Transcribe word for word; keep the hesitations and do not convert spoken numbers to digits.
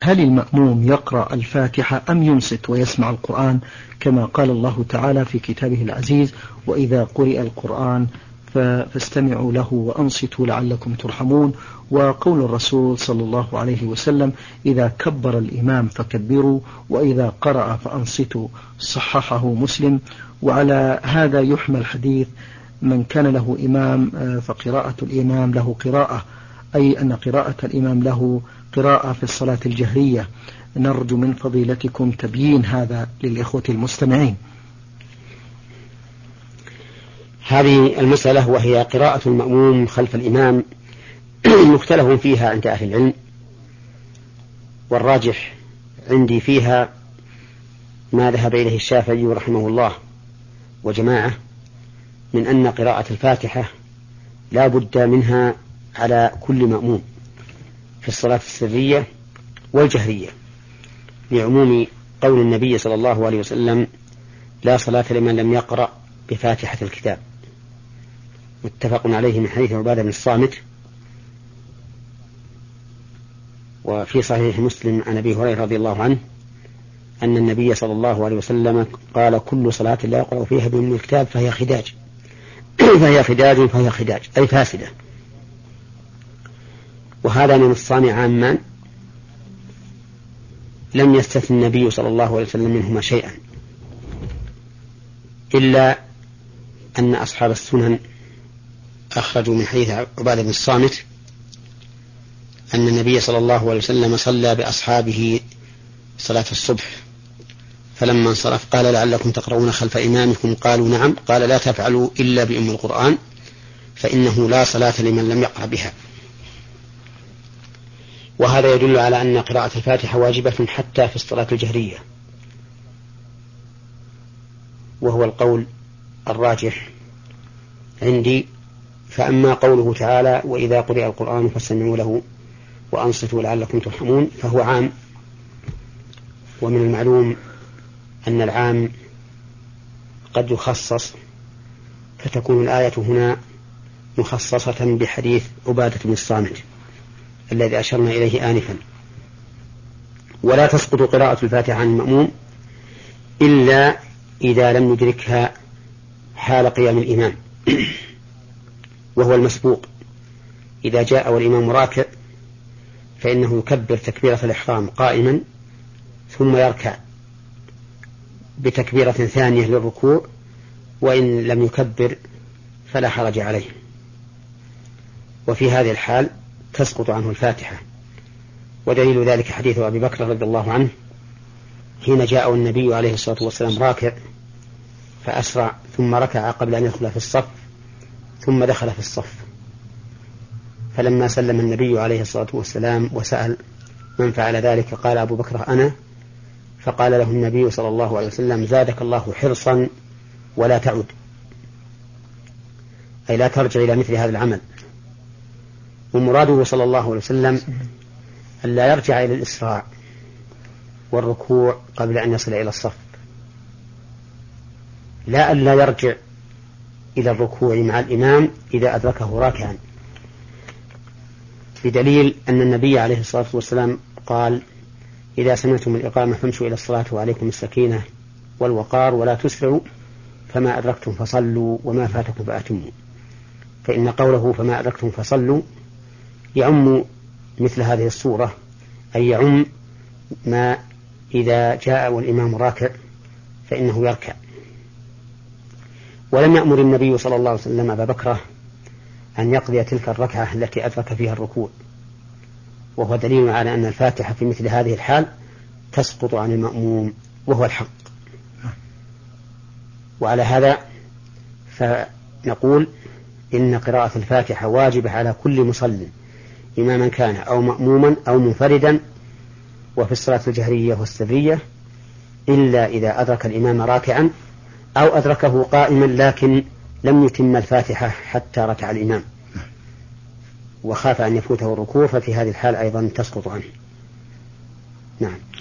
هل المأموم يقرأ الفاتحة أم ينصت ويسمع القرآن كما قال الله تعالى في كتابه العزيز: وإذا قرئ القرآن فاستمعوا له وأنصتوا لعلكم ترحمون، وقول الرسول صلى الله عليه وسلم: إذا كبر الإمام فكبروا وإذا قرأ فأنصتوا، صححه مسلم. وعلى هذا يحمل حديث: من كان له إمام فقراءة الإمام له قراءة، أي أن قراءة الإمام له قراءة في الصلاة الجهرية. نرجو من فضيلتكم تبيين هذا للإخوة المستمعين. هذه المسألة وهي قراءة المأموم خلف الإمام مختلف فيها عند أهل العلم، والراجح عندي فيها ما ذهب إليه الشافعي رحمه الله وجماعة من أن قراءة الفاتحة لا بد منها على كل مأموم في الصلاة السرية والجهرية، لعموم قول النبي صلى الله عليه وسلم: لا صلاة لمن لم يقرأ بفاتحة الكتاب، متفق عليه من حديث عبادة بن الصامت. وفي صحيح مسلم عن أبي هريرة رضي الله عنه أن النبي صلى الله عليه وسلم قال: كل صلاة لا يقرأ فيها بأم الكتاب فهي خداج فهي خداج فهي خداج أي فاسدة. وهذا من الصانع عاما لم يستثن النبي صلى الله عليه وسلم منهما شيئا، إلا أن أصحاب السنن أخرجوا من حديث عبادة بن الصامت أن النبي صلى الله عليه وسلم صلى بأصحابه صلاة الصبح، فلما انصرف قال: لعلكم تقرؤون خلف إمامكم؟ قالوا: نعم. قال: لا تفعلوا إلا بأم القرآن فإنه لا صلاة لمن لم يقرأ بها. وهذا يدل على أن قراءة الفاتحة واجبة حتى في الصلاة الجهرية، وهو القول الراجح عندي. فأما قوله تعالى: وإذا قرئ القرآن فاستمعوا له وأنصتوا لعلكم ترحمون، فهو عام، ومن المعلوم أن العام قد يخصص، فتكون الآية هنا مخصصة بحديث عبادة بن الصامت الذي أشرنا إليه آنفا. ولا تسقط قراءة الفاتحة عن المأموم إلا إذا لم يدركها حال قيام الإمام وهو المسبوق. إذا جاء والإمام راكع فإنه يكبر تكبيرة الإحرام قائما، ثم يركع بتكبيرة ثانية للركوع، وإن لم يكبر فلا حرج عليه. وفي هذه الحال تسقط عنه الفاتحة، ودليل ذلك حديث أبي بكر رضي الله عنه حين جاء النبي عليه الصلاة والسلام راكع فأسرع ثم ركع قبل أن يدخل في الصف ثم دخل في الصف، فلما سلم النبي عليه الصلاة والسلام وسأل: من فعل ذلك؟ قال: أبو بكر أنا. فقال له النبي صلى الله عليه وسلم: زادك الله حرصا ولا تعد، أي لا ترجع إلى مثل هذا العمل. ومراده صلى الله عليه وسلم أن لا يرجع إلى الإسراع والركوع قبل أن يصل إلى الصف، لا أن لا يرجع إلى الركوع مع الإمام إذا أدركه راكعا، بدليل أن النبي عليه الصلاة والسلام قال: إذا سمعتم الإقامة فامشوا إلى الصلاة وعليكم السكينة والوقار ولا تسرعوا، فما أدركتم فصلوا وما فاتكم فأتموا. فإن قوله فما أدركتم فصلوا يعم مثل هذه الصورة، أي يعم ما إذا جاء والإمام راكع فإنه يركع. ولم يأمر النبي صلى الله عليه وسلم أبا بكر أن يقضي تلك الركعة التي أدرك فيها الركوع، وهو دليل على أن الفاتحة في مثل هذه الحال تسقط عن المأموم وهو الحق. وعلى هذا فنقول إن قراءة الفاتحة واجبة على كل مصل إماما كان أو مأموما أو منفردا، وفي الصلاة الجهرية والسرية، إلا إذا أدرك الإمام راكعا أو أدركه قائما لكن لم يتم الفاتحة حتى ركع الإمام وخاف أن يفوته الركوع، ففي هذه الحال أيضا تسقط عنه. نعم.